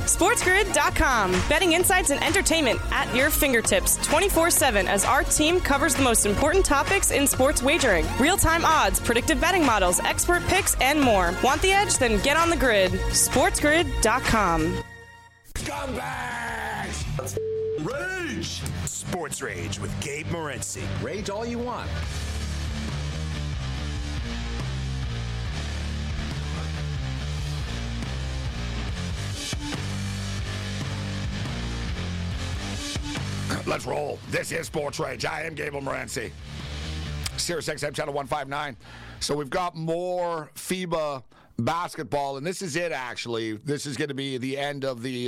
SportsGrid.com. Betting insights and entertainment at your fingertips 24/7 as our team covers the most important topics in sports wagering. Real-time odds, predictive betting models, expert picks, and more. Want the edge? Then get on the grid. SportsGrid.com. Scumbags! Rage! Sports Rage with Gabe Morency. Rage all you want. Let's roll. This is Sports Rage. I am Gabe Morency. Sirius XM Channel 159. So we've got more FIBA basketball, and this is it. Actually, this is going to be the end of the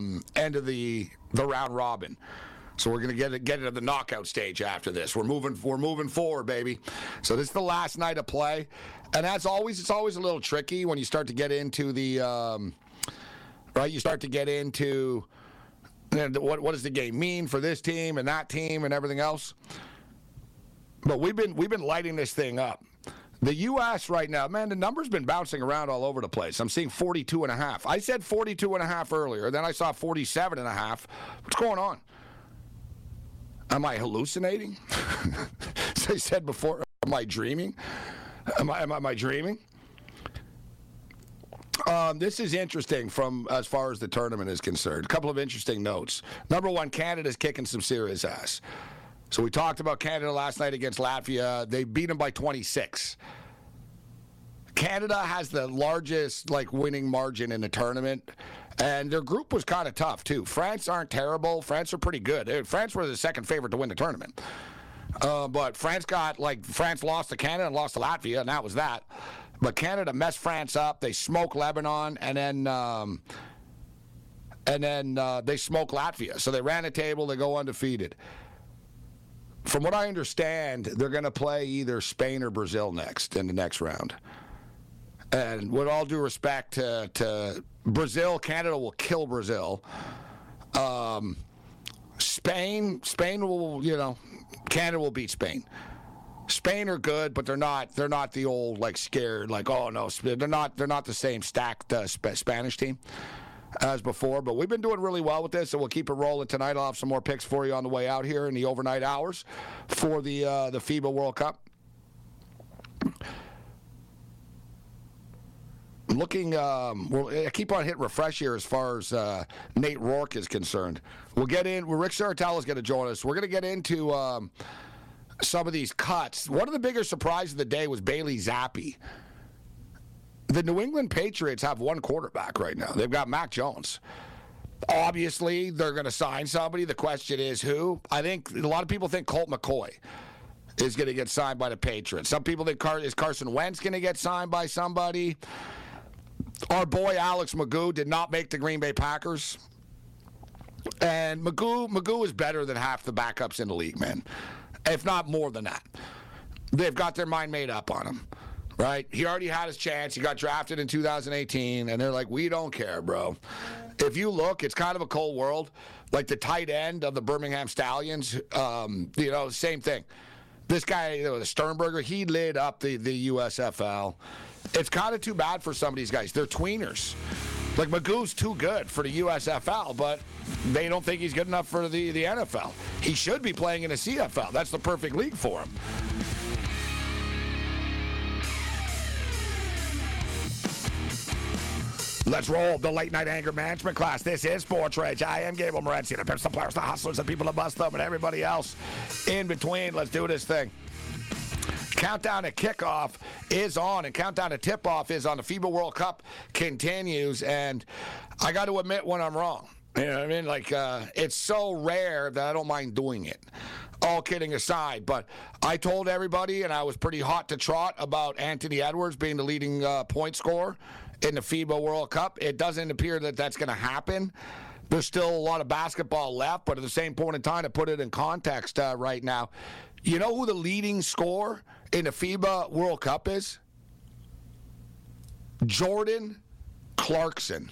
round robin. So we're going to get into the knockout stage after this. We're moving forward, baby. So this is the last night of play, and as always, it's always a little tricky when you start to get into the right. You start to get into what does the game mean for this team and that team and everything else. But we've been lighting this thing up. The U.S. right now, man, the number's been bouncing around all over the place. I'm seeing 42.5. I said 42.5 earlier. Then I saw 47.5. What's going on? Am I hallucinating? As I said before, am I dreaming? Am I dreaming? This is interesting from as far as the tournament is concerned. A couple of interesting notes. Number one, Canada's kicking some serious ass. So we talked about Canada last night against Latvia. They beat them by 26. Canada has the largest winning margin in the tournament, and their group was kind of tough too. France aren't terrible. France are pretty good. France were the second favorite to win the tournament. But France lost to Canada and lost to Latvia, and that was that. But Canada messed France up. They smoked Lebanon, and then they smoked Latvia. So they ran the table. They go undefeated. From what I understand, they're going to play either Spain or Brazil next in the next round. And with all due respect to Brazil, Canada will kill Brazil. Spain will, Canada will beat Spain. Spain are good, but they're not the old scared oh no, they're not the same stacked Spanish team as before. But we've been doing really well with this, so we'll keep it rolling tonight. I'll have some more picks for you on the way out here in the overnight hours for the FIBA World Cup. Looking, I keep on hitting refresh here as far as Nate Rourke is concerned. We'll get in. Rick Saratelli is going to join us. We're going to get into some of these cuts. One of the bigger surprises of the day was Bailey Zappi. The New England Patriots have one quarterback right now. They've got Mac Jones. Obviously, they're going to sign somebody. The question is who. I think a lot of people think Colt McCoy is going to get signed by the Patriots. Some people think is Carson Wentz going to get signed by somebody. Our boy Alex Magoo did not make the Green Bay Packers. And Magoo is better than half the backups in the league, man. If not more than that. They've got their mind made up on him, right? He already had his chance. He got drafted in 2018, and they're like, we don't care, bro. If you look, it's kind of a cold world. Like the tight end of the Birmingham Stallions, same thing. This guy, the Sternberger, he lit up the USFL. It's kind of too bad for some of these guys. They're tweeners. Magoo's too good for the USFL, but they don't think he's good enough for the NFL. He should be playing in the CFL. That's the perfect league for him. Let's roll the late night anger management class. This is Sports Rage. I am Gabriel Morency, the pimps, the players, the hustlers, the people that bust them, and everybody else in between. Let's do this thing. Countdown to kickoff is on, and countdown to tip-off is on. The FIBA World Cup continues, and I got to admit when I'm wrong. You know what I mean? It's so rare that I don't mind doing it. All kidding aside, but I told everybody, and I was pretty hot to trot about Anthony Edwards being the leading point scorer in the FIBA World Cup. It doesn't appear that that's going to happen. There's still a lot of basketball left, but at the same point in time, to put it in context right now, you know who the leading scorer in the FIBA World Cup is? Jordan Clarkson.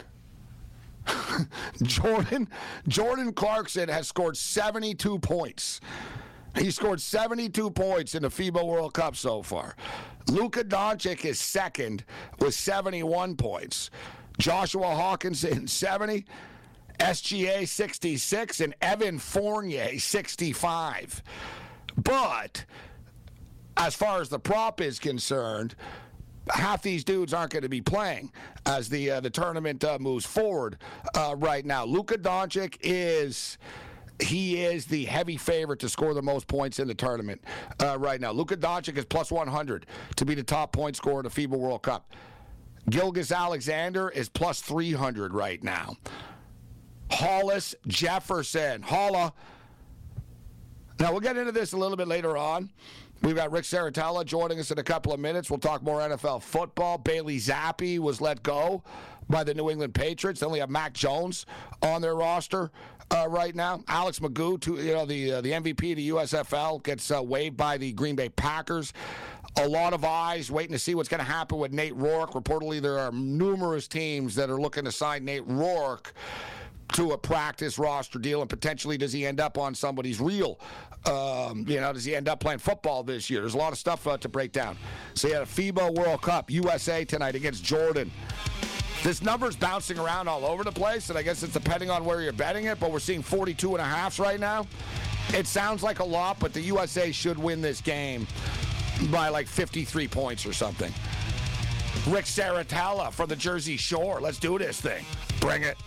Jordan Clarkson has scored 72 points. He scored 72 points in the FIBA World Cup so far. Luka Doncic is second with 71 points. Joshua Hawkinson, 70. SGA 66, and Evan Fournier 65. But as far as the prop is concerned, half these dudes aren't going to be playing as the tournament moves forward right now. Luka Doncic is the heavy favorite to score the most points in the tournament right now. Luka Doncic is plus 100 to be the top point scorer in the FIBA World Cup. Gilgeous-Alexander is plus 300 right now. Hollis Jefferson. Holla. Now, we'll get into this a little bit later on. We've got Rick Saratella joining us in a couple of minutes. We'll talk more NFL football. Bailey Zappi was let go by the New England Patriots. They only have Mac Jones on their roster right now. Alex Magoo, the MVP of the USFL, gets waived by the Green Bay Packers. A lot of eyes waiting to see what's going to happen with Nate Rourke. Reportedly, there are numerous teams that are looking to sign Nate Rourke to a practice roster deal, and potentially does he end up on somebody's reel? Does he end up playing football this year? There's a lot of stuff to break down. So you had a FIBA World Cup, USA tonight against Jordan. This number's bouncing around all over the place, and I guess it's depending on where you're betting it, but we're seeing 42.5s right now. It sounds like a lot, but the USA should win this game by like 53 points or something. Rick Saratella from the Jersey Shore. Let's do this thing. Bring it.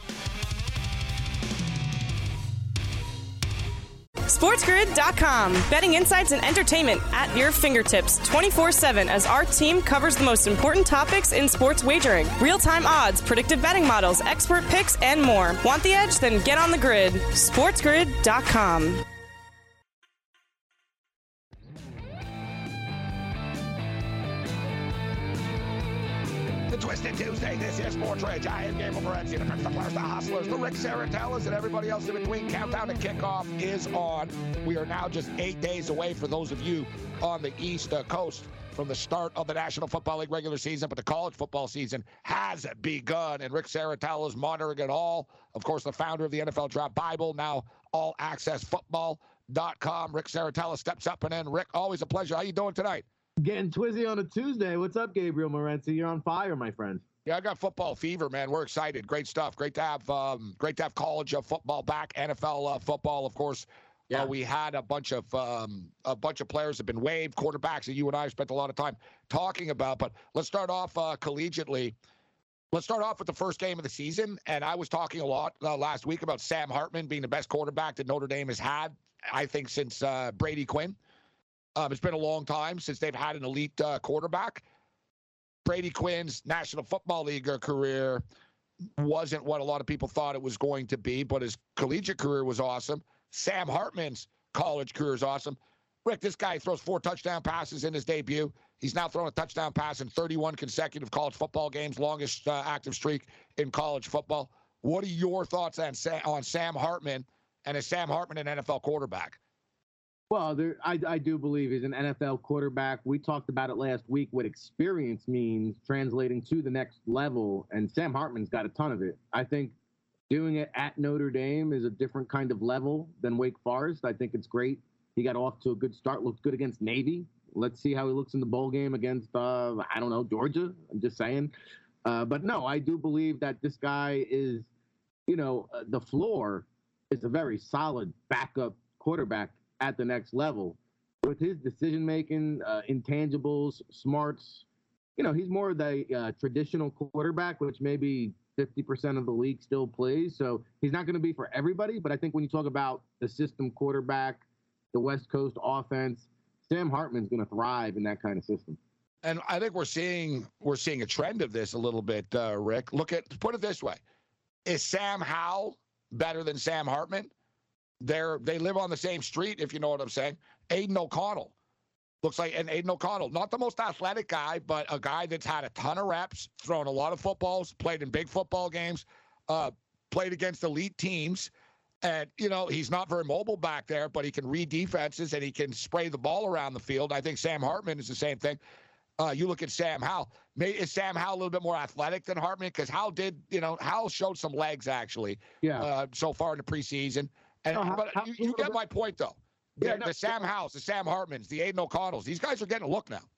SportsGrid.com. Betting insights and entertainment at your fingertips 24/7 as our team covers the most important topics in sports wagering. Real-time odds, predictive betting models, expert picks, and more. Want the edge? Then get on the grid. SportsGrid.com. Twisted Tuesday, this is Sports Rage. I am Gabriel Morency, the Prince, the Players, the Hustlers, the Rick Saratellas, and everybody else in between. Countdown to kickoff is on. We are now just 8 days away for those of you on the East Coast from the start of the National Football League regular season, but the college football season has begun, and Rick Saratella is monitoring it all. Of course, the founder of the NFL Draft Bible, now allaccessfootball.com. Rick Saratella steps up and in. Rick, always a pleasure. How you doing tonight? Getting twizzy on a Tuesday. What's up, Gabriel Morency? You're on fire, my friend. Yeah, I got football fever, man. We're excited. Great stuff. Great to have college football back. NFL football, of course. Yeah. We had a bunch of players have been waived, quarterbacks that you and I spent a lot of time talking about. But let's start off collegiately. Let's start off with the first game of the season. And I was talking a lot last week about Sam Hartman being the best quarterback that Notre Dame has had, I think, since Brady Quinn. It's been a long time since they've had an elite quarterback. Brady Quinn's National Football League career wasn't what a lot of people thought it was going to be, but his collegiate career was awesome. Sam Hartman's college career is awesome. Rick, this guy throws 4 touchdown passes in his debut. He's now thrown a touchdown pass in 31 consecutive college football games, longest active streak in college football. What are your thoughts on Sam Hartman, and is Sam Hartman an NFL quarterback? Well, I do believe he's an NFL quarterback. We talked about it last week, what experience means translating to the next level, and Sam Hartman's got a ton of it. I think doing it at Notre Dame is a different kind of level than Wake Forest. I think it's great. He got off to a good start, looked good against Navy. Let's see how he looks in the bowl game against, Georgia. I'm just saying. But no, I do believe that this guy is, the floor is a very solid backup quarterback at the next level. With his decision-making, intangibles, smarts, he's more of the traditional quarterback, which maybe 50% of the league still plays. So he's not going to be for everybody, but I think when you talk about the system quarterback, the West Coast offense, Sam Hartman's going to thrive in that kind of system. And I think we're seeing a trend of this a little bit, Rick. Put it this way. Is Sam Howell better than Sam Hartman? They live on the same street, if you know what I'm saying. Aiden O'Connell looks like an Aiden O'Connell, not the most athletic guy, but a guy that's had a ton of reps, thrown a lot of footballs, played in big football games, played against elite teams. And, he's not very mobile back there, but he can read defenses and he can spray the ball around the field. I think Sam Hartman is the same thing. You look at Sam Howell. Is Sam Howell a little bit more athletic than Hartman? Because Howell showed some legs, actually, so far in the preseason. But you get my point, though. The Sam Howells, the Sam Hartmans, the Aiden O'Connells, these guys are getting a look now.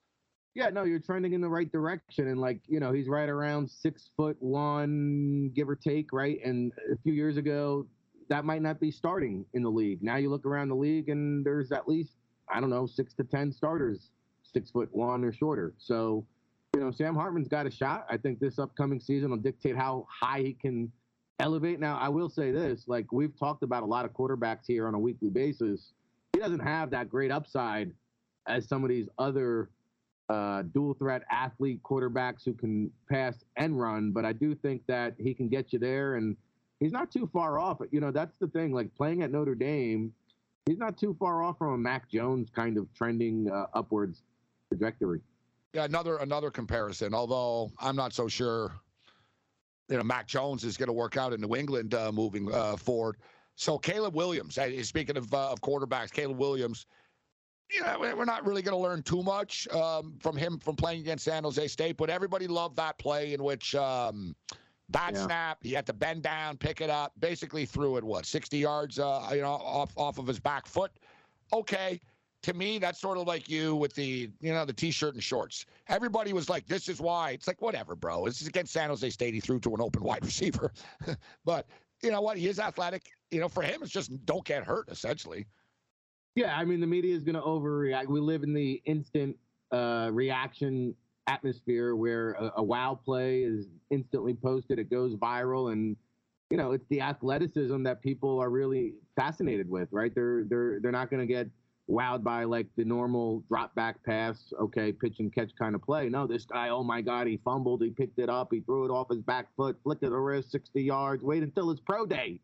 Yeah, no, you're trending in the right direction, and like he's right around 6'1", give or take, right? And a few years ago, that might not be starting in the league. Now you look around the league, and there's at least I don't know 6 to 10 starters 6'1" or shorter. So, Sam Hartman's got a shot. I think this upcoming season will dictate how high he can elevate. Now, I will say this: like we've talked about a lot of quarterbacks here on a weekly basis, he doesn't have that great upside as some of these other dual threat athlete quarterbacks who can pass and run, but I do think that he can get you there, and he's not too far off. That's the thing. Like playing at Notre Dame, he's not too far off from a Mac Jones kind of trending upwards trajectory. Yeah, another comparison. Although I'm not so sure, Mac Jones is going to work out in New England moving forward. So Caleb Williams, speaking of quarterbacks, Caleb Williams. We're not really going to learn too much from him from playing against San Jose State, but everybody loved that play in which snap, he had to bend down, pick it up, basically threw it, 60 yards, off of his back foot. Okay. To me, that's sort of like you with the T-shirt and shorts. Everybody was like, this is why. It's like, whatever, bro. This is against San Jose State. He threw to an open wide receiver. But you know what? He is athletic. For him, it's just don't get hurt, essentially. Yeah, I mean, the media is going to overreact. We live in the instant reaction atmosphere where a wow play is instantly posted, it goes viral, and it's the athleticism that people are really fascinated with, right? They're not going to get wowed by like the normal drop back pass, okay, pitch and catch kind of play. No, this guy, oh my God, he fumbled, he picked it up, he threw it off his back foot, flicked it the wrist, 60 yards, wait until his pro day.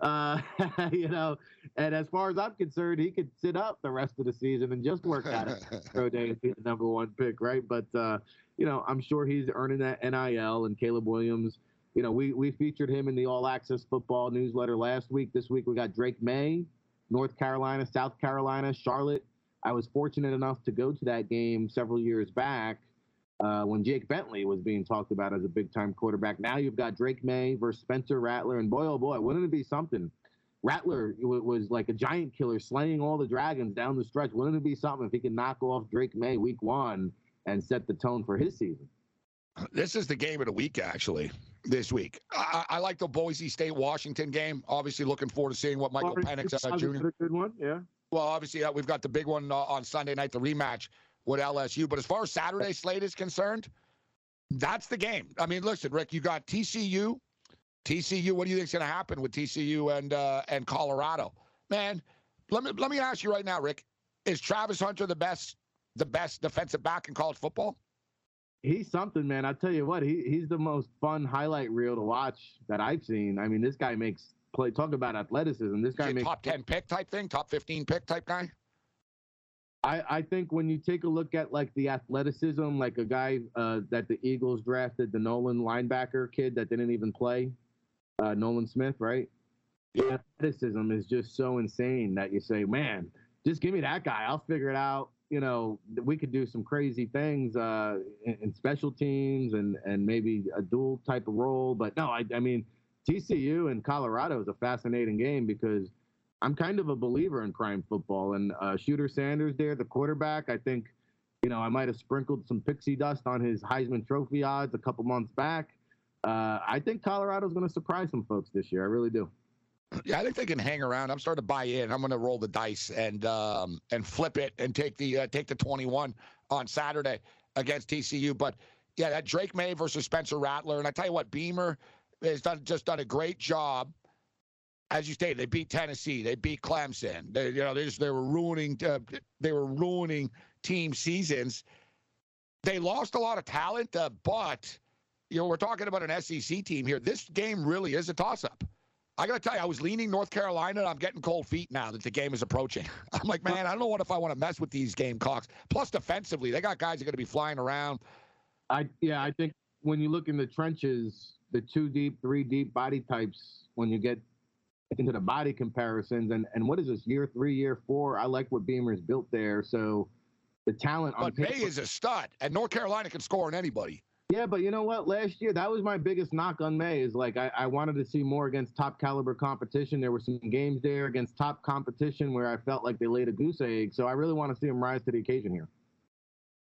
And as far as I'm concerned, he could sit up the rest of the season and just work out his pro day and be the number one pick, right? But, I'm sure he's earning that NIL, and Caleb Williams, we featured him in the All Access Football newsletter last week. This week we got Drake May, North Carolina, South Carolina, Charlotte. I was fortunate enough to go to that game several years back when Jake Bentley was being talked about as a big-time quarterback. Now you've got Drake May versus Spencer Rattler, and boy, oh boy, wouldn't it be something? Rattler was like a giant killer, slaying all the dragons down the stretch. Wouldn't it be something if he could knock off Drake May week 1 and set the tone for his season? This is the game of the week, actually, this week. I like the Boise State-Washington game. Obviously, looking forward to seeing what Michael Penix Jr. A good one, yeah. Well, obviously, we've got the big one on Sunday night, the rematch with LSU. But as far as Saturday slate is concerned, that's the game. I mean, listen, Rick, you got TCU. TCU, what do you think is going to happen with TCU and Colorado? Man, let me ask you right now, Rick, is Travis Hunter the best defensive back in college football? He's something, man. I tell you what, he's the most fun highlight reel to watch that I've seen. I mean, this guy makes play. Talk about athleticism. This guy makes top 10 pick type thing, top 15 pick type guy. I think when you take a look at like the athleticism, like a guy that the Eagles drafted, the Nolan linebacker kid that didn't even play, Nolan Smith, right? The athleticism is just so insane that you say, man, just give me that guy. I'll figure it out. We could do some crazy things in special teams and maybe a dual type of role. But no, I mean, TCU and Colorado is a fascinating game because I'm kind of a believer in prime football. And Shooter Sanders there, the quarterback, I think, I might have sprinkled some pixie dust on his Heisman Trophy odds a couple months back. I think Colorado's going to surprise some folks this year. I really do. Yeah, I think they can hang around. I'm starting to buy in. I'm going to roll the dice and flip it and take the 21 on Saturday against TCU. But yeah, that Drake May versus Spencer Rattler, and I tell you what, Beamer has done a great job. As you stated, they beat Tennessee, they beat Clemson. They were ruining team seasons. They lost a lot of talent, but we're talking about an SEC team here. This game really is a toss-up. I got to tell you, I was leaning North Carolina, and I'm getting cold feet now that the game is approaching. I'm like, man, I don't know if I want to mess with these Gamecocks. Plus, defensively, they got guys that are going to be flying around. I think when you look in the trenches, the 2 deep, 3 deep body types, when you get into the body comparisons, and what is this, year 3, year 4? I like what Beamer's built there. So the talent on paper. But May is a stud, and North Carolina can score on anybody. Yeah, but you know what? Last year, that was my biggest knock on May is like I wanted to see more against top caliber competition. There were some games there against top competition where I felt like they laid a goose egg. So I really want to see him rise to the occasion here.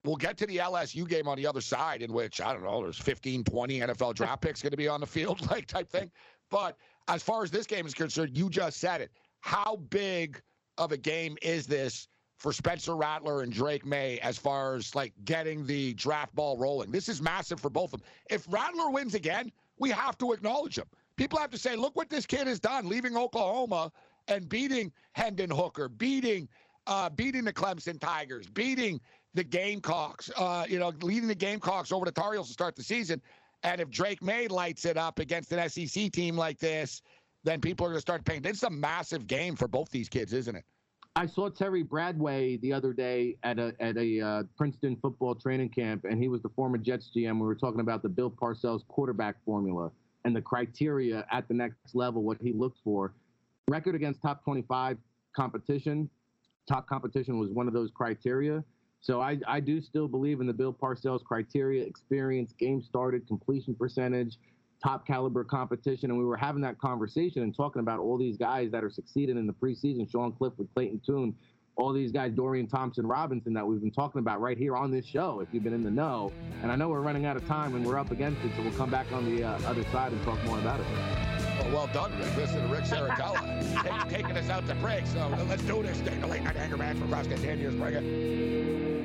we'll get to the LSU game on the other side, in which, I don't know, there's 15, 20 NFL draft picks going to be on the field, like type thing. But as far as this game is concerned, you just said it. How big of a game is this for Spencer Rattler and Drake May as far as like getting the draft ball rolling? This is massive for both of them. If Rattler wins again, we have to acknowledge him. People have to say, look what this kid has done, leaving Oklahoma and beating Hendon Hooker, beating the Clemson Tigers, beating the Gamecocks, leading the Gamecocks over the Tar Heels to start the season. And if Drake May lights it up against an SEC team like this, then people are going to start paying. This is a massive game for both these kids, isn't it? I saw Terry Bradway the other day at a Princeton football training camp, and he was the former Jets GM. We were talking about the Bill Parcells quarterback formula and the criteria at the next level, what he looked for. Record against top 25 competition. Top competition was one of those criteria. So I do still believe in the Bill Parcells criteria: experience, game started, completion percentage, top caliber competition. And we were having that conversation and talking about all these guys that are succeeding in the preseason: Sean Clifford, Clayton Tune, all these guys, Dorian Thompson-Robinson, that we've been talking about right here on this show, if you've been in the know. And I know we're running out of time and we're up against it, so we'll come back on the other side and talk more about it. Well done, Rick. Listen to Rick Saratella taking us out to break. So let's do this thing. The Late Night Anger Management Class continues. Bring it.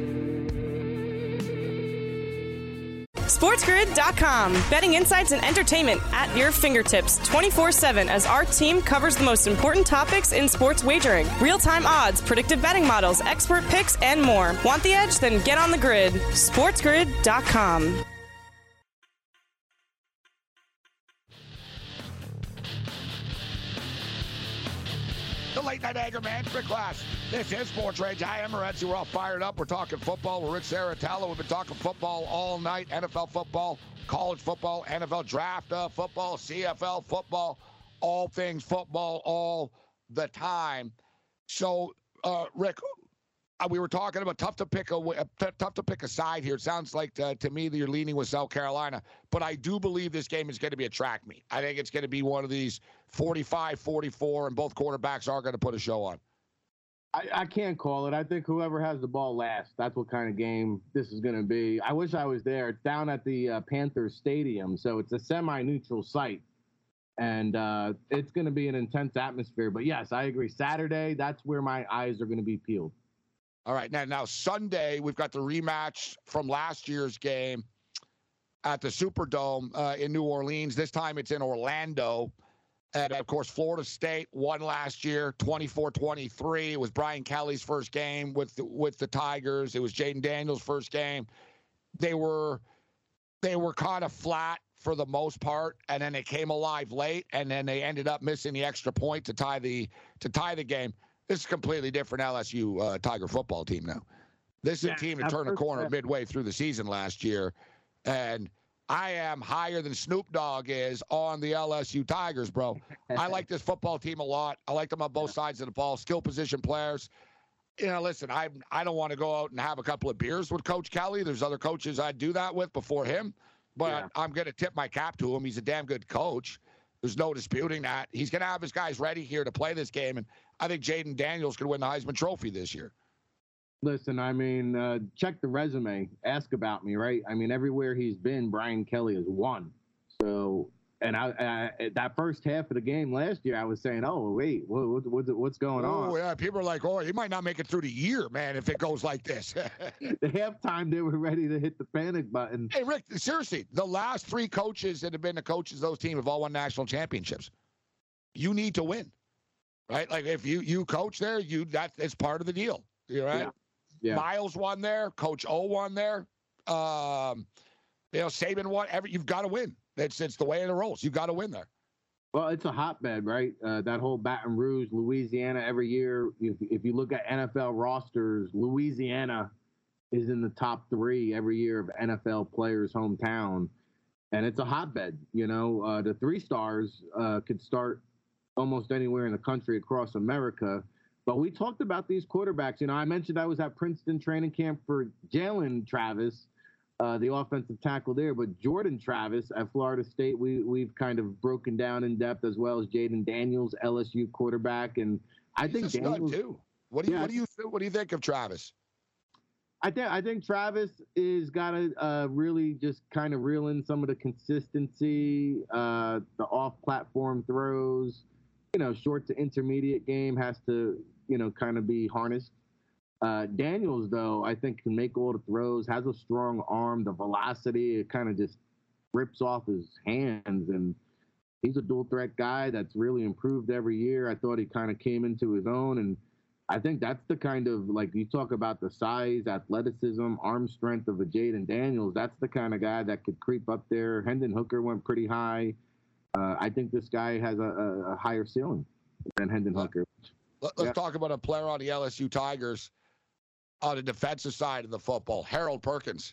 SportsGrid.com. Betting insights and entertainment at your fingertips 24/7 as our team covers the most important topics in sports wagering. Real-time odds, predictive betting models, expert picks, and more. Want the edge? Then get on the grid. SportsGrid.com. The Late Night Anger Management Class. This is Sports Rage. I am Morency. We're all fired up. We're talking football. We're Rick Saratella. We've been talking football all night. NFL football, college football, NFL draft football, CFL football, all things football all the time. So, Rick, we were talking about tough to pick a side here. It sounds like to me that you're leaning with South Carolina, but I do believe this game is going to be a track meet. I think it's going to be one of these 45-44, and both quarterbacks are going to put a show on. I can't call it. I think whoever has the ball last, that's what kind of game this is going to be. I wish I was there. It's down at the Panthers Stadium, so it's a semi-neutral site, and it's going to be an intense atmosphere. But, yes, I agree. Saturday, that's where my eyes are going to be peeled. All right, now Sunday, we've got the rematch from last year's game at the Superdome in New Orleans. This time it's in Orlando. And, of course, Florida State won last year, 24-23. It was Brian Kelly's first game with the Tigers. It was Jaden Daniels' first game. They were kind of flat for the most part, and then they came alive late, and then they ended up missing the extra point to tie the game. This is a completely different LSU Tiger football team now. This is a team that turned a corner midway through the season last year, and I am higher than Snoop Dogg is on the LSU Tigers, bro. I like this football team a lot. I like them on both sides of the ball, skill position players. Listen, I don't want to go out and have a couple of beers with Coach Kelly. There's other coaches I'd do that with before him, but I'm going to tip my cap to him. He's a damn good coach. There's no disputing that. He's going to have his guys ready here to play this game, and I think Jaden Daniels could win the Heisman Trophy this year. Listen, I mean, check the resume. Ask about me, right? I mean, everywhere he's been, Brian Kelly has won. So, and I that first half of the game last year, I was saying, oh, wait, what's going on? Oh, yeah, people are like, oh, he might not make it through the year, man, if it goes like this. The halftime, they were ready to hit the panic button. Hey, Rick, seriously, the last three coaches that have been the coaches of those teams have all won national championships. You need to win, right? Like, if you coach there, it's part of the deal, right? Yeah. Yeah. Miles won there. Coach O won there. Saban won. You've got to win. It's the way it rolls. You've got to win there. Well, it's a hotbed, right? That whole Baton Rouge, Louisiana, every year, if you look at NFL rosters, Louisiana is in the top 3 every year of NFL players' hometown. And it's a hotbed. The 3 stars could start almost anywhere in the country across America. But we talked about these quarterbacks. I mentioned I was at Princeton training camp for Jalen Travis, the offensive tackle there. But Jordan Travis at Florida State, we've kind of broken down in depth, as well as Jaden Daniels, LSU quarterback. And I think Daniels too. What do you think of Travis? I think Travis is got to really just kind of reel in some of the consistency, the off-platform throws, short to intermediate game has to, kind of be harnessed. Daniels, though, I think can make all the throws, has a strong arm, the velocity, it kind of just rips off his hands, and he's a dual threat guy that's really improved every year. I thought he kind of came into his own, and I think that's the kind of, like, you talk about the size, athleticism, arm strength of a Jaden Daniels. That's the kind of guy that could creep up there. Hendon Hooker went pretty high. I think this guy has a higher ceiling than Hendon Hooker. Let's talk about a player on the LSU Tigers on the defensive side of the football, Harold Perkins.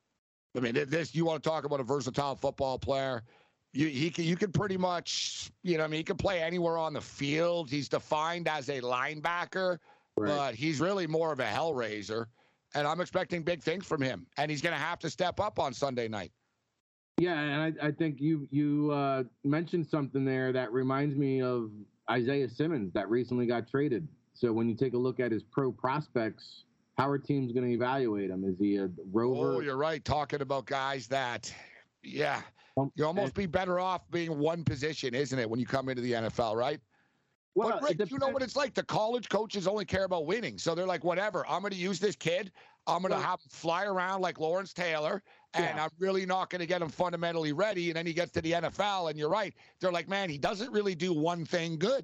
I mean, you want to talk about a versatile football player. You can pretty much, he can play anywhere on the field. He's defined as a linebacker, right, but he's really more of a hellraiser. And I'm expecting big things from him. And he's going to have to step up on Sunday night. Yeah, and I think you mentioned something there that reminds me of Isaiah Simmons that recently got traded. So when you take a look at his pro prospects, how are teams going to evaluate him? Is he a rover? Oh, you're right. Talking about guys that, you almost be better off being one position, isn't it, when you come into the NFL, right? Well, but Rick, you know what it's like? The college coaches only care about winning. So they're like, whatever, I'm going to use this kid. I'm going to have him fly around like Lawrence Taylor, and I'm really not going to get him fundamentally ready. And then he gets to the NFL, and you're right. They're like, man, he doesn't really do one thing good.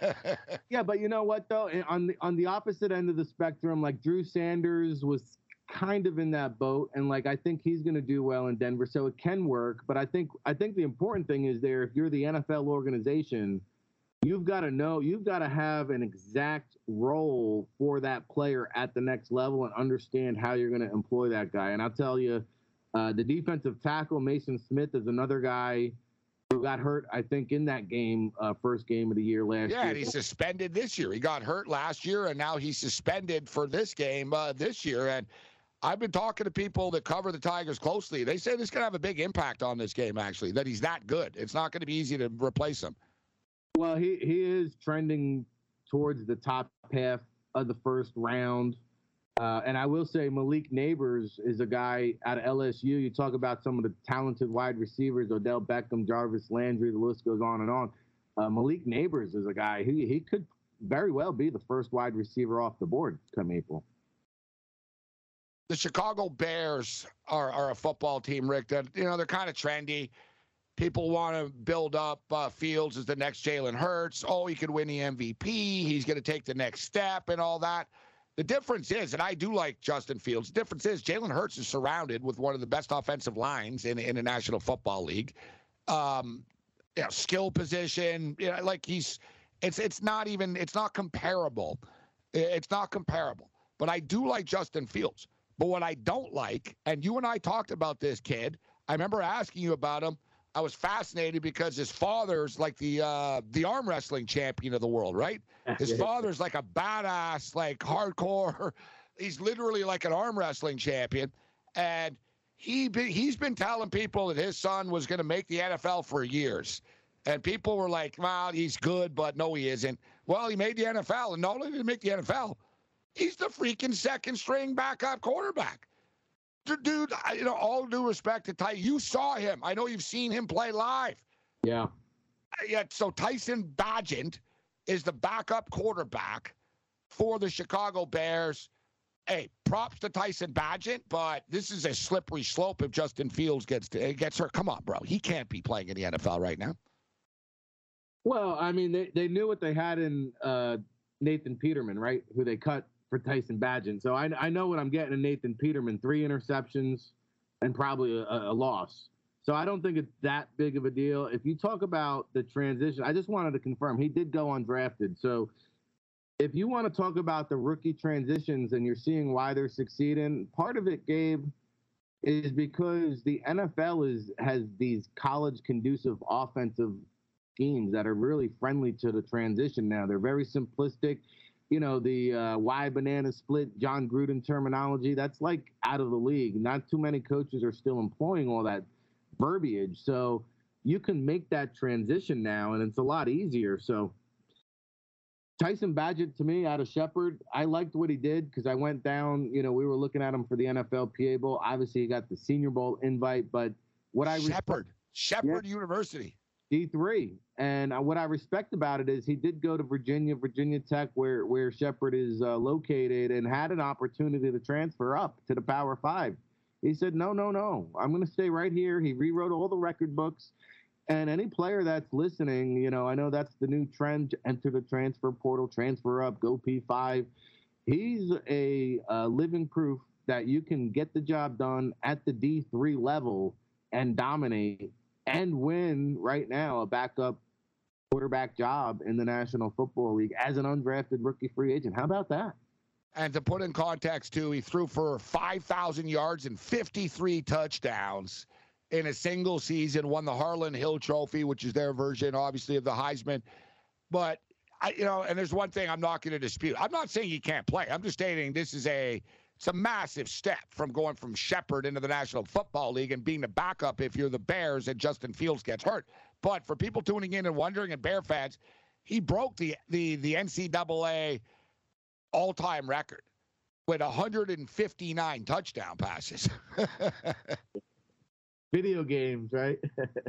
Yeah, but you know what, though? On the opposite end of the spectrum, like Drew Sanders was kind of in that boat, and like I think he's going to do well in Denver, so it can work. But I think the important thing is there, if you're the NFL organization, you've got to have an exact role for that player at the next level and understand how you're going to employ that guy. And I'll tell you, the defensive tackle, Mason Smith, is another guy who got hurt, I think, in that game, first game of the year last year. Yeah, and he's suspended this year. He got hurt last year, and now he's suspended for this game this year. And I've been talking to people that cover the Tigers closely. They say this is going to have a big impact on this game, actually, that he's that good. It's not going to be easy to replace him. Well, he is trending towards the top half of the first round. And I will say Malik Neighbors is a guy out of LSU. You talk about some of the talented wide receivers, Odell Beckham, Jarvis Landry, the list goes on and on. Malik Neighbors is a guy, he could very well be the first wide receiver off the board come April. The Chicago Bears are a football team, Rick, that, they're kind of trendy. People want to build up Fields as the next Jalen Hurts. Oh, he could win the MVP. He's going to take the next step and all that. The difference is, and I do like Justin Fields, the difference is Jalen Hurts is surrounded with one of the best offensive lines in the National Football League. Skill position, it's not comparable. It's not comparable. But I do like Justin Fields. But what I don't like, and you and I talked about this kid, I remember asking you about him. I was fascinated because his father's like the arm wrestling champion of the world, right? His father's like a badass, like hardcore. He's literally like an arm wrestling champion. And he's been telling people that his son was going to make the NFL for years. And people were like, well, he's good, but no, he isn't. Well, he made the NFL, and not only did he make the NFL, he's the freaking second string backup quarterback. Dude, all due respect to Ty, you saw him. I know you've seen him play live. Yeah. So Tyson Bagent is the backup quarterback for the Chicago Bears. Hey, props to Tyson Bagent, but this is a slippery slope if Justin Fields gets hurt. Come on, bro. He can't be playing in the NFL right now. Well, I mean, they knew what they had in Nathan Peterman, right, who they cut for Tyson Bagent. So I know what I'm getting in Nathan Peterman, 3 interceptions and probably a loss. So I don't think it's that big of a deal. If you talk about the transition, I just wanted to confirm he did go undrafted. So if you want to talk about the rookie transitions and you're seeing why they're succeeding, part of it, Gabe, is because the NFL has these college conducive offensive schemes that are really friendly to the transition now. They're very simplistic. The Y banana split, John Gruden terminology, that's like out of the league. Not too many coaches are still employing all that verbiage. So you can make that transition now, and it's a lot easier. So Tyson Badgett, to me, out of Shepherd, I liked what he did because I went down, we were looking at him for the NFLPA Bowl. Obviously, he got the Senior Bowl invite, but what I Shepherd University. D3. And what I respect about it is he did go to Virginia Tech, where Shepherd is located, and had an opportunity to transfer up to the Power 5. He said, no, I'm going to stay right here. He rewrote all the record books. And any player that's listening, I know that's the new trend, enter the transfer portal, transfer up, go P5. He's a living proof that you can get the job done at the D3 level and dominate and win right now a backup quarterback job in the National Football League as an undrafted rookie free agent. How about that? And to put in context, too, he threw for 5,000 yards and 53 touchdowns in a single season, won the Harlan Hill Trophy, which is their version, obviously, of the Heisman. But, and there's one thing I'm not going to dispute. I'm not saying he can't play. I'm just stating this is it's a massive step from going from Shepherd into the National Football League and being the backup if you're the Bears and Justin Fields gets hurt. But for people tuning in and wondering, and Bear fans, he broke the NCAA all-time record with 159 touchdown passes. Video games, right?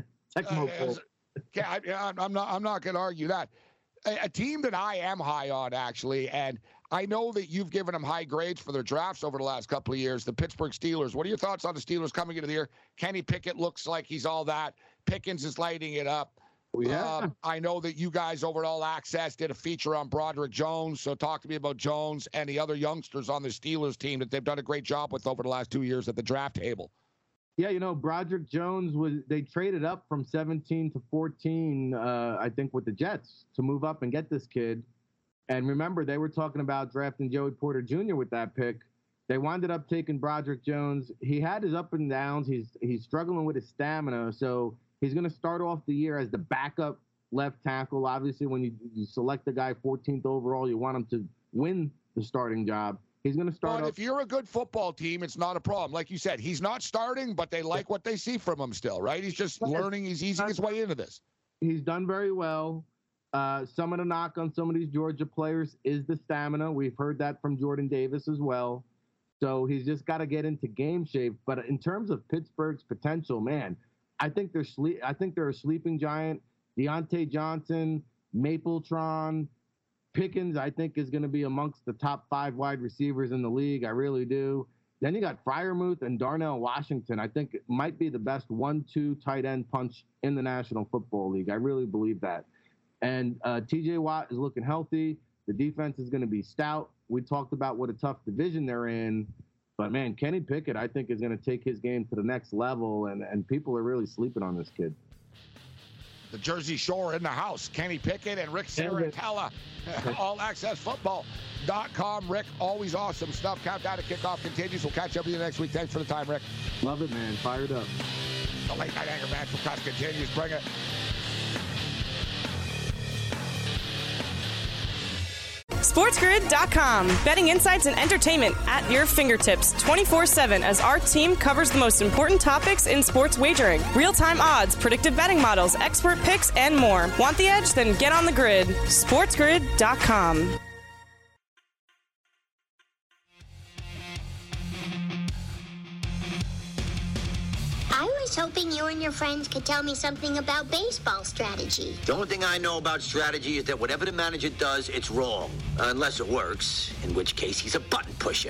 I'm not going to argue that. A team that I am high on, actually, and I know that you've given them high grades for their drafts over the last couple of years, the Pittsburgh Steelers. What are your thoughts on the Steelers coming into the year? Kenny Pickett looks like he's all that. Pickens is lighting it up. Yeah. I know that you guys over at All Access did a feature on Broderick Jones, so talk to me about Jones and the other youngsters on the Steelers team that they've done a great job with over the last 2 years at the draft table. Yeah, Broderick Jones they traded up from 17 to 14, I think, with the Jets to move up and get this kid. And remember, they were talking about drafting Joey Porter Jr. with that pick. They wound up taking Broderick Jones. He had his up and downs. He's struggling with his stamina, so he's going to start off the year as the backup left tackle. Obviously, when you select the guy 14th overall, you want him to win the starting job. He's going to start. But if you're a good football team, it's not a problem. Like you said, he's not starting, but they like what they see from him still, right? He's just learning. He's easing his way into this. He's done very well. Some of the knock on some of these Georgia players is the stamina. We've heard that from Jordan Davis as well. So he's just got to get into game shape. But in terms of Pittsburgh's potential, man, I think they're a sleeping giant. Deontay Johnson, Mapletron, Pickens, I think, is going to be amongst the top 5 wide receivers in the league. I really do. Then you got Freiermuth and Darnell Washington. I think it might be the best 1-2 tight end punch in the National Football League. I really believe that. And TJ Watt is looking healthy. The defense is going to be stout. We talked about what a tough division they're in. But, man, Kenny Pickett, I think, is going to take his game to the next level, and people are really sleeping on this kid. The Jersey Shore in the house. Kenny Pickett and Rick Saratella. AllAccessFootball.com. Rick, always awesome stuff. Countdown to kickoff continues. We'll catch up with you next week. Thanks for the time, Rick. Love it, man. Fired up. The Late Night Anger Management Class continues. Bring it. SportsGrid.com. Betting insights and entertainment at your fingertips 24/7 as our team covers the most important topics in sports wagering. Real-time odds, predictive betting models, expert picks, and more. Want the edge? Then get on the grid. SportsGrid.com. I was hoping you and your friends could tell me something about baseball strategy. The only thing I know about strategy is that whatever the manager does, it's wrong. Unless it works, in which case he's a button pusher.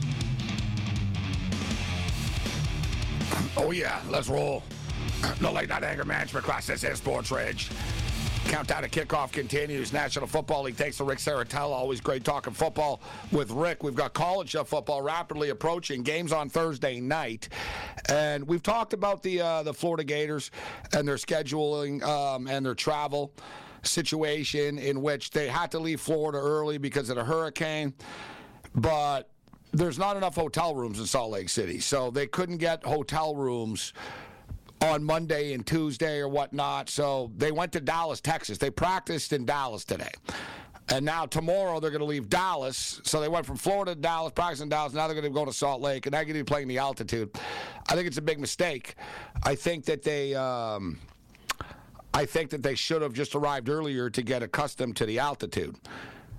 Oh, yeah, let's roll. The Late Night Anger Management Class. This is Sports Rage. Countdown to kickoff continues. National Football League. Thanks to Rick Saratella. Always great talking football with Rick. We've got college football rapidly approaching. Games on Thursday night. And we've talked about the Florida Gators and their scheduling and their travel situation in which they had to leave Florida early because of the hurricane. But there's not enough hotel rooms in Salt Lake City. So they couldn't get hotel rooms on Monday and Tuesday or whatnot, so they went to Dallas, Texas. They practiced in Dallas today. And now tomorrow they're going to leave Dallas. So they went from Florida to Dallas, practicing in Dallas. Now they're going to go to Salt Lake, and they're going to be playing the altitude. I think it's a big mistake. I think that they should have just arrived earlier to get accustomed to the altitude.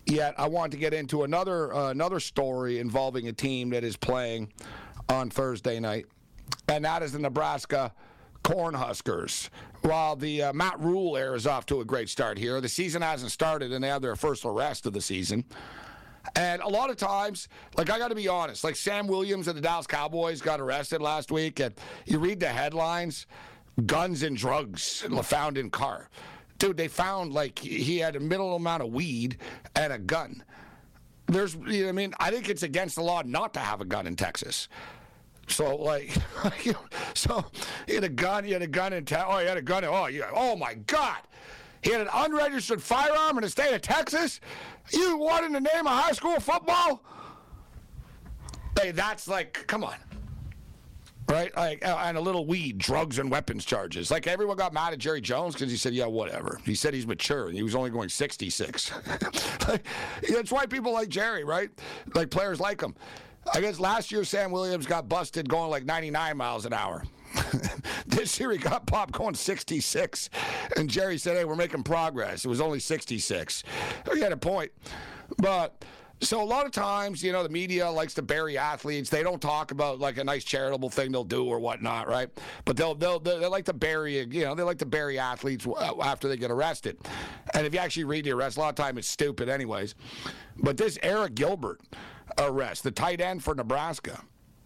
Yet I want to get into another story involving a team that is playing on Thursday night, and that is the Nebraska Cornhuskers. While the Matt Rule era is off to a great start here, the season hasn't started, and they have their first arrest of the season. And a lot of times, like, I got to be honest, like Sam Williams and the Dallas Cowboys got arrested last week, and you read the headlines, guns and drugs found in car. Dude, they found, like, he had a middle amount of weed and a gun. There's, you know what I mean? I think it's against the law not to have a gun in Texas. So, like, so he had a gun in town. Oh, he had a gun. Oh, yeah. Oh, my God. He had an unregistered firearm in the state of Texas? You wanted to name a high school football? Hey, that's like, come on. Right? Like, and a little weed, drugs, and weapons charges. Like, everyone got mad at Jerry Jones because he said, yeah, whatever. He said he's mature, and he was only going 66. Like, that's why people like Jerry, right? Like, players like him. I guess last year Sam Williams got busted going like 99 miles an hour. This year he got popped going 66. And Jerry said, hey, we're making progress. It was only 66. He had a point. But so a lot of times, you know, the media likes to bury athletes. They don't talk about like a nice charitable thing they'll do or whatnot, right? But they like to bury, you know, they like to bury athletes after they get arrested. And if you actually read the arrest, a lot of time it's stupid anyways. But this Eric Gilbert arrest, the tight end for Nebraska,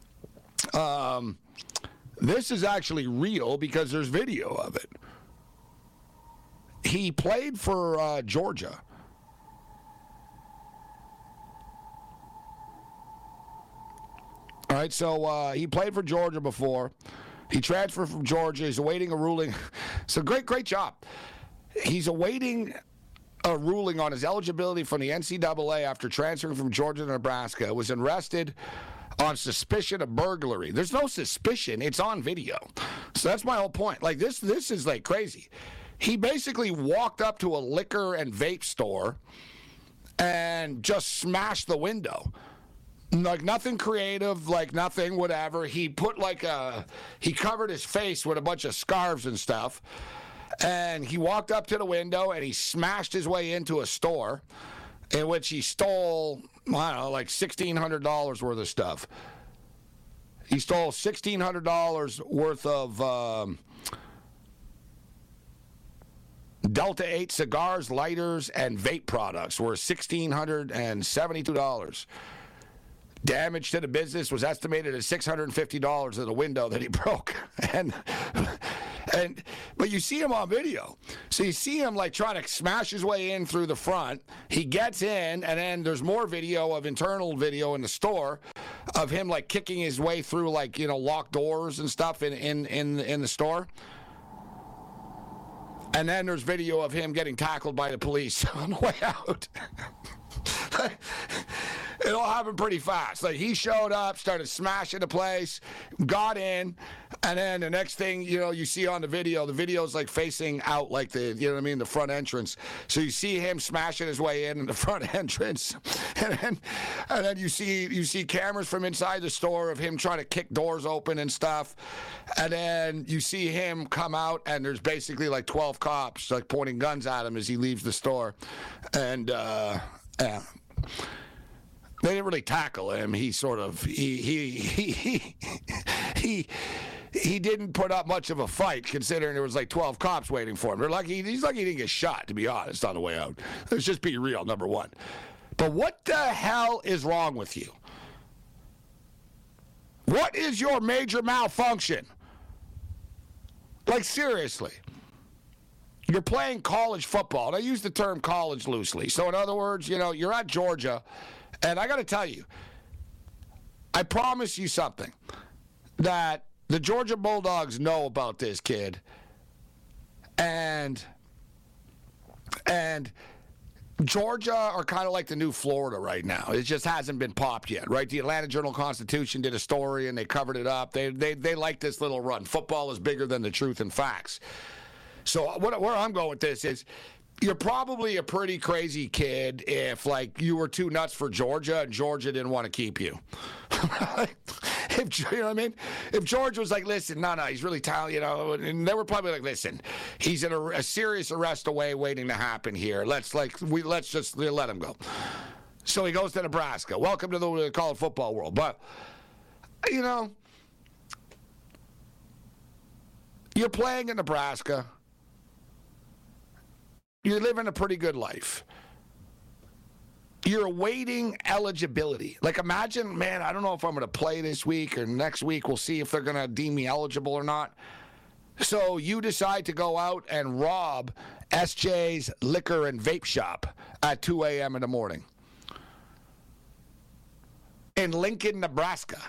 this is actually real because there's video of it. He played for Georgia. All right, so he played for Georgia before. He transferred from Georgia. He's awaiting a ruling. So great job. He's awaiting a ruling on his eligibility from the NCAA after transferring from Georgia to Nebraska. Was arrested on suspicion of burglary. There's no suspicion. It's on video. So that's my whole point. Like, this is like crazy. He basically walked up to a liquor and vape store and just smashed the window. Like, nothing creative, like nothing, whatever. He put he covered his face with a bunch of scarves and stuff. And he walked up to the window and he smashed his way into a store in which he stole, I don't know, like $1,600 worth of stuff. He stole $1,600 worth of Delta 8 cigars, lighters, and vape products worth $1,672. Damage to the business was estimated at $650 at the window that he broke. But you see him on video. So you see him like trying to smash his way in through the front. He gets in, and then there's more video of internal video in the store of him like kicking his way through like, you know, locked doors and stuff in the store. And then there's video of him getting tackled by the police on the way out. It all happened pretty fast. Like, he showed up, started smashing the place, got in, and then the next thing, you know, you see on the video's like facing out like the, you know what I mean, the front entrance. So you see him smashing his way in the front entrance. And then you see cameras from inside the store of him trying to kick doors open and stuff. And then you see him come out, and there's basically like 12 cops like pointing guns at him as he leaves the store. And yeah. They didn't really tackle him. He sort of he didn't put up much of a fight, considering there was like 12 cops waiting for him. They're lucky. He's lucky he didn't get shot, to be honest, on the way out. Let's just be real, number one. But what the hell is wrong with you? What is your major malfunction? Like, seriously. You're playing college football. And I use the term college loosely. So, in other words, you know, you're at Georgia. And I got to tell you, I promise you something, that the Georgia Bulldogs know about this kid. And Georgia are kind of like the new Florida right now. It just hasn't been popped yet, right? The Atlanta Journal-Constitution did a story, and they covered it up. They like this little run. Football is bigger than the truth and facts. So where I'm going with this is, you're probably a pretty crazy kid if, like, you were too nuts for Georgia and Georgia didn't want to keep you. You know what I mean? If George was like, listen, no, he's really talented, you know, and they were probably like, listen, he's in a serious arrest away waiting to happen here. Let's just let him go. So he goes to Nebraska. Welcome to the college football world. But, you know, you're playing in Nebraska. You're living a pretty good life. You're awaiting eligibility. Like, imagine, man, I don't know if I'm going to play this week or next week. We'll see if they're going to deem me eligible or not. So you decide to go out and rob SJ's Liquor and Vape Shop at 2 a.m. in the morning in Lincoln, Nebraska.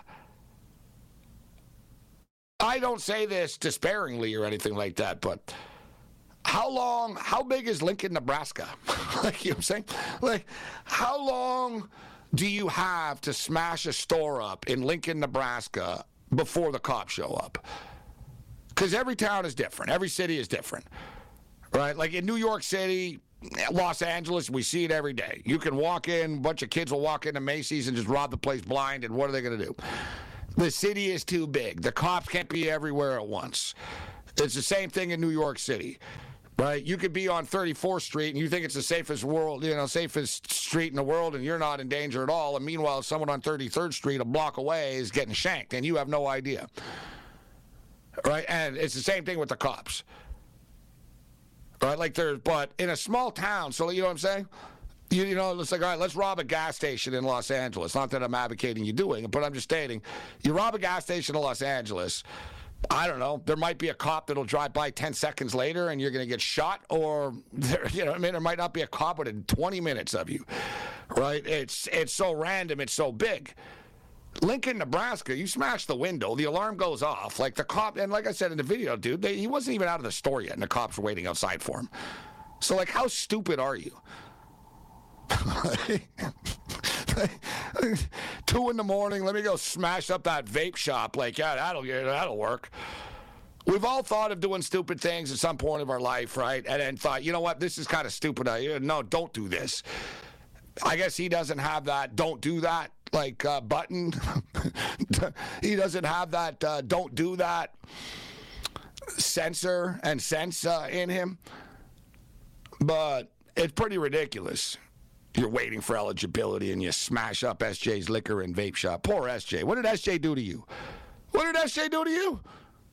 I don't say this despairingly or anything like that, but how big is Lincoln, Nebraska? Like, you know what I'm saying? Like, how long do you have to smash a store up in Lincoln, Nebraska before the cops show up? Because every town is different. Every city is different, right? Like in New York City, Los Angeles, we see it every day. You can walk in, a bunch of kids will walk into Macy's and just rob the place blind, and what are they going to do? The city is too big. The cops can't be everywhere at once. It's the same thing in New York City. Right, you could be on 34th Street and you think it's the safest street in the world, and you're not in danger at all. And meanwhile, someone on 33rd Street, a block away, is getting shanked, and you have no idea. Right, and it's the same thing with the cops. Right, like but in a small town, so you know what I'm saying? You know, it's like, all right, let's rob a gas station in Los Angeles. Not that I'm advocating you doing it, but I'm just stating, you rob a gas station in Los Angeles. I don't know. There might be a cop that'll drive by 10 seconds later and you're going to get shot, or, you know what I mean? There might not be a cop within 20 minutes of you, right? It's so random. It's so big. Lincoln, Nebraska, you smash the window, the alarm goes off. Like the cop, and like I said in the video, dude, he wasn't even out of the store yet and the cops were waiting outside for him. So, like, how stupid are you? 2 in the morning, let me go smash up that vape shop. Like, yeah, that'll work. We've all thought of doing stupid things at some point of our life, right? And then thought, you know what, this is kind of stupid. No, don't do this. I guess he doesn't have that don't do that, like, button. He doesn't have that don't do that sensor and sense in him. But it's pretty ridiculous. You're waiting for eligibility and you smash up SJ's Liquor and Vape Shop. Poor SJ. What did SJ do to you? What did SJ do to you?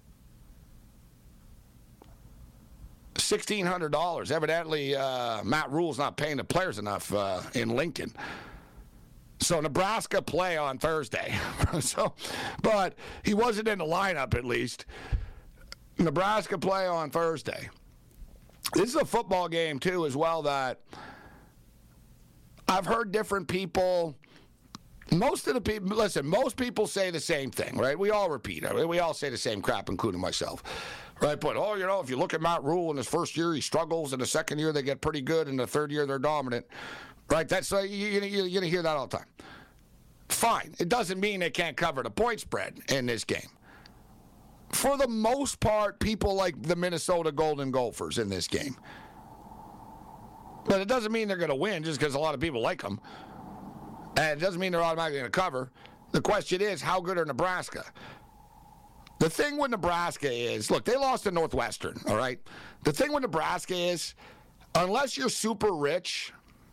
$1,600. Evidently, Matt Rule's not paying the players enough in Lincoln. So Nebraska play on Thursday. But he wasn't in the lineup, at least. Nebraska play on Thursday. This is a football game, too, as well, that I've heard different people. Most people say the same thing, right? We all repeat it. We all say the same crap, including myself. Right, but, you know, if you look at Matt Rule in his first year, he struggles. In the second year, they get pretty good. In the third year, they're dominant. Right, that's you're going to hear that all the time. Fine. It doesn't mean they can't cover the point spread in this game. For the most part, people like the Minnesota Golden Gophers in this game. But it doesn't mean they're going to win just because a lot of people like them. And it doesn't mean they're automatically going to cover. The question is, how good are Nebraska? The thing with Nebraska is, look, they lost to Northwestern, all right? The thing with Nebraska is, unless you're super rich,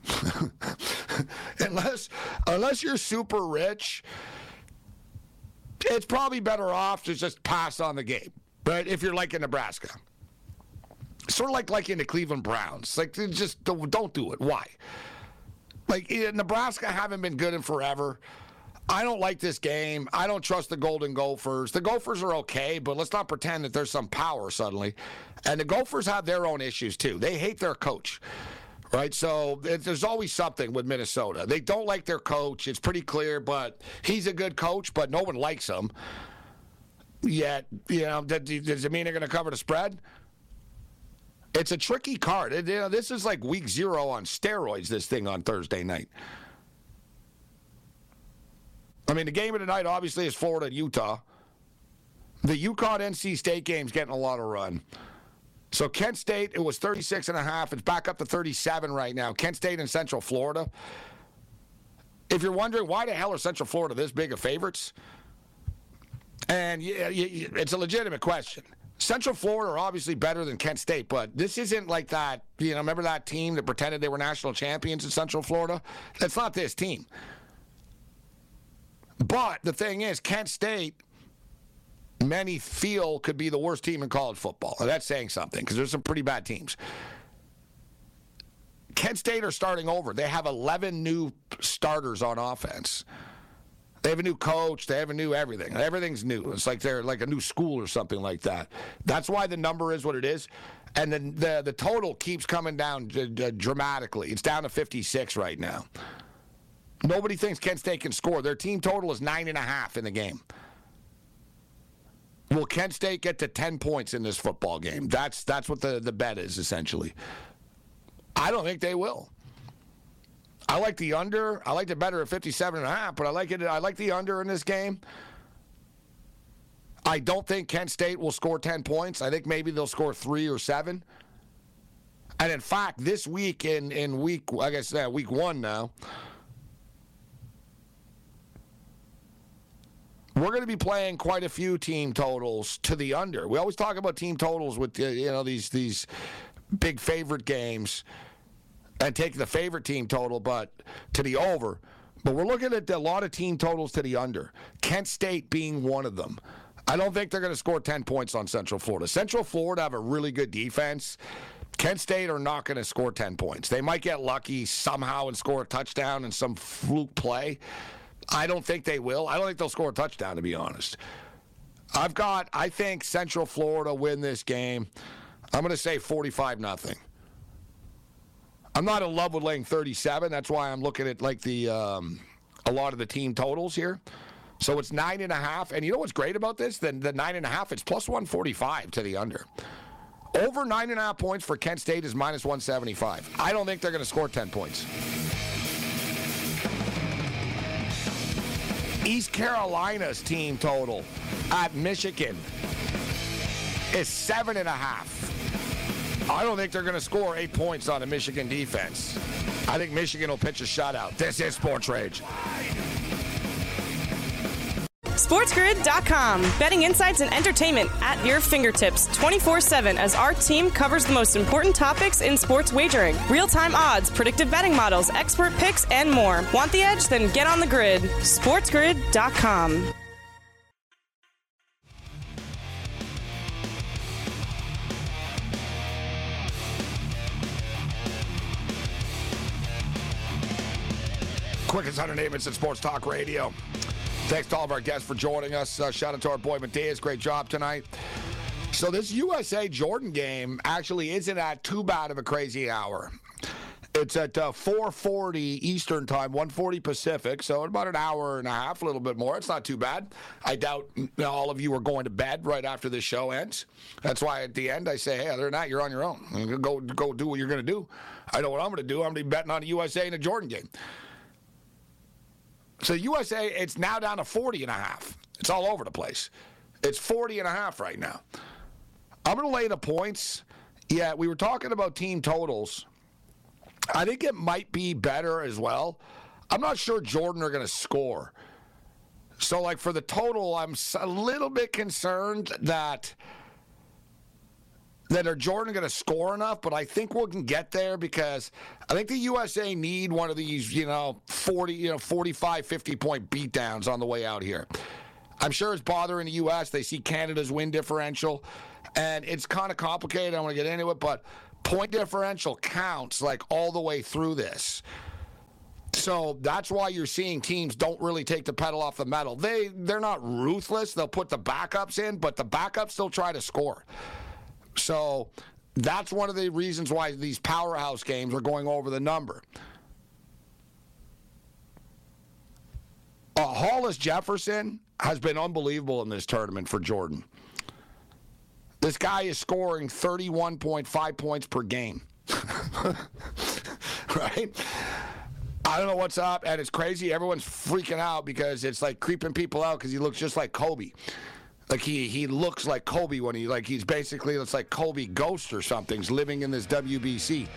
unless you're super rich, it's probably better off to just pass on the game, right? If you're like in Nebraska. Sort of like in the Cleveland Browns. Like, just don't do it. Why? Like, Nebraska haven't been good in forever. I don't like this game. I don't trust the Golden Gophers. The Gophers are okay, but let's not pretend that there's some power suddenly. And the Gophers have their own issues, too. They hate their coach, right? So there's always something with Minnesota. They don't like their coach. It's pretty clear, but he's a good coach, but no one likes him. Yet, you know, does it mean they're going to cover the spread? It's a tricky card. You know, this is like week 0 on steroids, this thing on Thursday night. I mean, the game of the night obviously is Florida and Utah. The UConn-NC State game's getting a lot of run. So Kent State, it was 36.5. It's back up to 37 right now. Kent State and Central Florida. If you're wondering why the hell are Central Florida this big of favorites, And it's a legitimate question. Central Florida are obviously better than Kent State, but this isn't like that. Remember that team that pretended they were national champions in Central Florida? That's not this team. But the thing is, Kent State, many feel could be the worst team in college football. And that's saying something because there's some pretty bad teams. Kent State are starting over. They have 11 new starters on offense. They have a new coach. They have a new everything. Everything's new. It's like they're like a new school or something like that. That's why the number is what it is. And then the total keeps coming down dramatically. It's down to 56 right now. Nobody thinks Kent State can score. Their team total is 9.5 in the game. Will Kent State get to 10 points in this football game? That's what the bet is, essentially. I don't think they will. I like the under. I liked it better at 57.5, but I like the under in this game. I don't think Kent State will score 10 points. I think maybe they'll score 3 or 7. And in fact, this week in week 1 now, we're going to be playing quite a few team totals to the under. We always talk about team totals with these big favorite games and take the favorite team total, but to the over. But we're looking at a lot of team totals to the under. Kent State being one of them. I don't think they're going to score 10 points on Central Florida. Central Florida have a really good defense. Kent State are not going to score 10 points. They might get lucky somehow and score a touchdown in some fluke play. I don't think they will. I don't think they'll score a touchdown, to be honest. I think Central Florida win this game. I'm going to say 45-0. I'm not in love with laying 37. That's why I'm looking at like a lot of the team totals here. So it's 9.5. And you know what's great about this? The 9.5, it's plus 145 to the under. Over 9.5 points for Kent State is minus 175. I don't think they're going to score 10 points. East Carolina's team total at Michigan is 7.5. I don't think they're going to score 8 points on a Michigan defense. I think Michigan will pitch a shutout. This is Sports Rage. SportsGrid.com. Betting insights and entertainment at your fingertips 24/7 as our team covers the most important topics in sports wagering. Real-time odds, predictive betting models, expert picks, and more. Want the edge? Then get on the grid. SportsGrid.com. Quickest 100 minutes in Sports Talk Radio. Thanks to all of our guests for joining us. Shout out to our boy Mateus. Great job tonight. So this USA-Jordan game actually isn't at too bad of a crazy hour. It's at 4:40 Eastern Time, 1:40 Pacific, so about an hour and a half, a little bit more. It's not too bad. I doubt all of you are going to bed right after this show ends. That's why at the end I say, hey, other than that, you're on your own. Go do what you're going to do. I know what I'm going to do. I'm going to be betting on the USA in a Jordan game. So USA, it's now down to 40.5. It's all over the place. It's 40.5 right now. I'm going to lay the points. Yeah, we were talking about team totals. I think it might be better as well. I'm not sure Jordan are going to score. So, like, for the total, I'm a little bit concerned that are Jordan going to score enough, but I think we can get there because I think the USA need one of these, 45, 50-point beatdowns on the way out here. I'm sure it's bothering the U.S. They see Canada's win differential, and it's kind of complicated. I don't want to get into it, but point differential counts like all the way through this. So that's why you're seeing teams don't really take the pedal off the metal. They're not ruthless. They'll put the backups in, but the backups still try to score. So that's one of the reasons why these powerhouse games are going over the number. Hollis Jefferson has been unbelievable in this tournament for Jordan. This guy is scoring 31.5 points per game. Right? I don't know what's up, and it's crazy. Everyone's freaking out because it's like creeping people out because he looks just like Kobe. Like he looks like Kobe when he's basically, it's like Kobe Ghost or something. He's living in this WBC.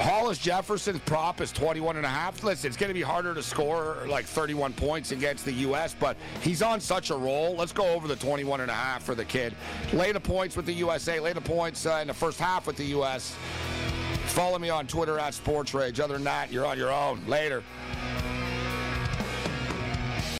Hollis Jefferson's prop is 21.5. Listen, it's going to be harder to score like 31 points against the U.S., but he's on such a roll. Let's go over the 21.5 for the kid. Lay the points with the USA. Lay the points in the first half with the U.S. Follow me on Twitter @SportsRage. Other than that, you're on your own. Later.